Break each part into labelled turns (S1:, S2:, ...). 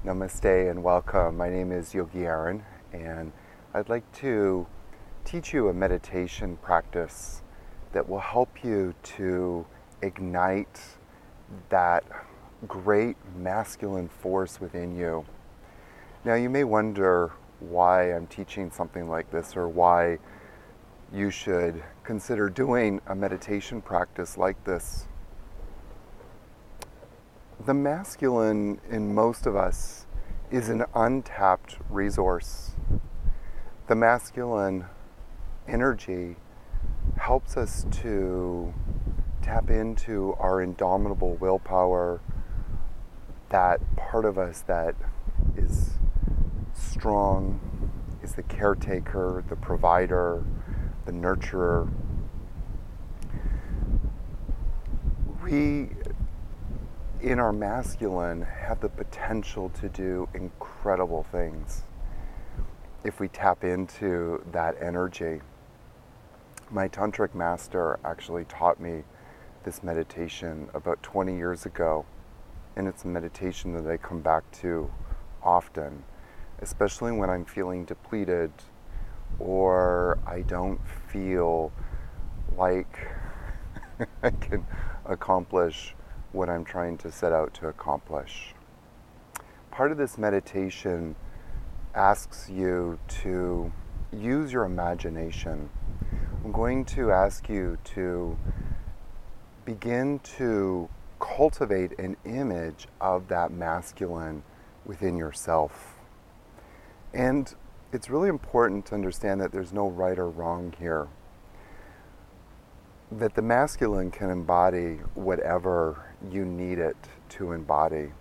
S1: Namaste and welcome. My name is Yogi Aaron, and I'd like to teach you a meditation practice that will help you to ignite that great masculine force within you. Now, you may wonder why I'm teaching something like this, or why you should consider doing a meditation practice like this. The masculine in most of us is an untapped resource. The masculine energy helps us to tap into our indomitable willpower, that part of us that is strong, is the caretaker, the provider, the nurturer. We, in our masculine, have the potential to do incredible things if we tap into that energy. My tantric master actually taught me this meditation about 20 years ago, and it's a meditation that I come back to often, especially when I'm feeling depleted or I don't feel like I can accomplish what I'm trying to set out to accomplish. Part of this meditation asks you to use your imagination. I'm going to ask you to begin to cultivate an image of that masculine within yourself. And it's really important to understand that there's no right or wrong here. That the masculine can embody whatever you need it to embody.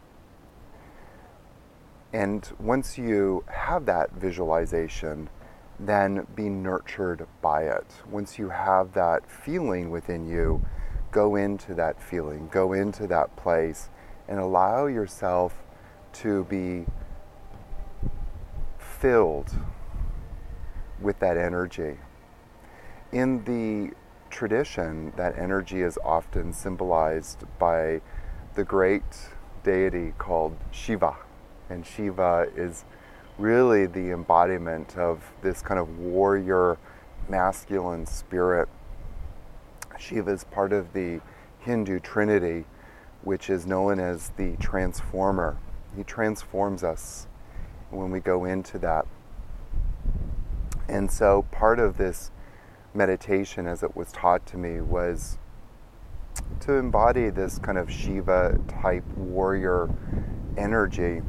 S1: And once you have that visualization, then be nurtured by it. Once you have that feeling within you, go into that feeling, go into that place, and allow yourself to be filled with that energy. In the tradition, that energy is often symbolized by the great deity called Shiva. And Shiva is really the embodiment of this kind of warrior masculine spirit. Shiva is part of the Hindu Trinity, which is known as the transformer. He transforms us when we go into that. And so part of this meditation, as it was taught to me, was to embody this kind of Shiva type warrior energy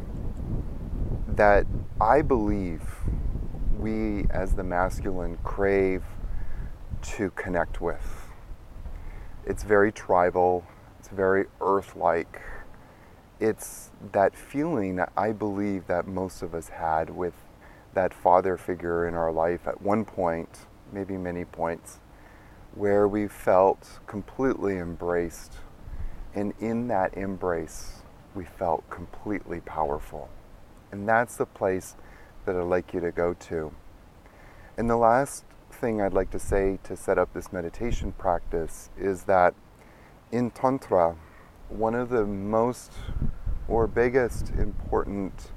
S1: that I believe we as the masculine crave to connect with. It's very tribal, it's very earth-like. It's that feeling that I believe that most of us had with that father figure in our life at one point, maybe many points, where we felt completely embraced. And in that embrace, we felt completely powerful. And that's the place that I'd like you to go to. And the last thing I'd like to say to set up this meditation practice is that in Tantra, one of the most or biggest important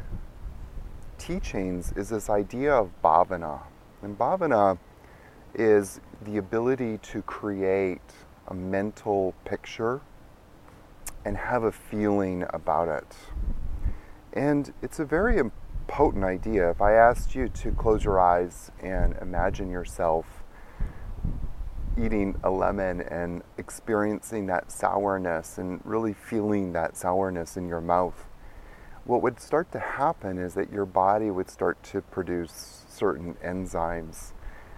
S1: teachings is this idea of bhavana. And bhavana is the ability to create a mental picture and have a feeling about it. And it's a very potent idea. If I asked you to close your eyes and imagine yourself eating a lemon and experiencing that sourness and really feeling that sourness in your mouth, what would start to happen is that your body would start to produce certain enzymes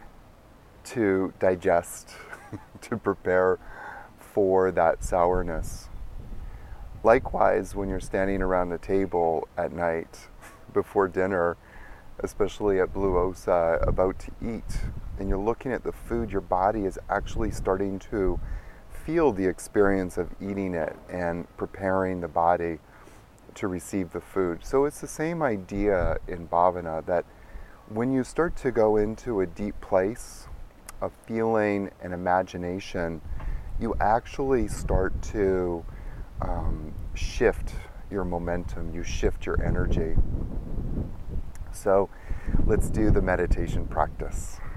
S1: to digest, to prepare for that sourness. Likewise, when you're standing around the table at night before dinner, especially at Blue Osa, about to eat, and you're looking at the food, your body is actually starting to feel the experience of eating it and preparing the body to receive the food. So it's the same idea in bhavana, that when you start to go into a deep place of feeling and imagination, you actually start to shift your momentum, you shift your energy. So let's do the meditation practice.